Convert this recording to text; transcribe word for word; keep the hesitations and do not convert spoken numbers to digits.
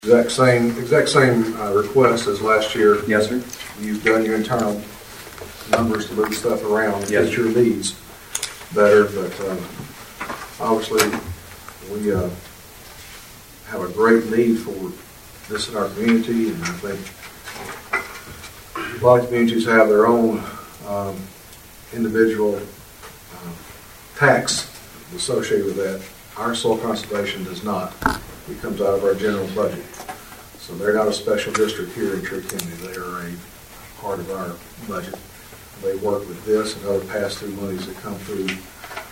Exact same, exact same uh, request as last year. Yes, sir. You've done your internal numbers to move stuff around, Yes. fit your needs better, but um, obviously, we uh, have a great need for this in our community, and I think a lot of communities have their own um, individual uh, tax associated with that. Our soil conservation does not. It comes out of our general budget. So they're not a special district here in Trigg County. They are a part of our budget. They work with this and other pass-through monies that come through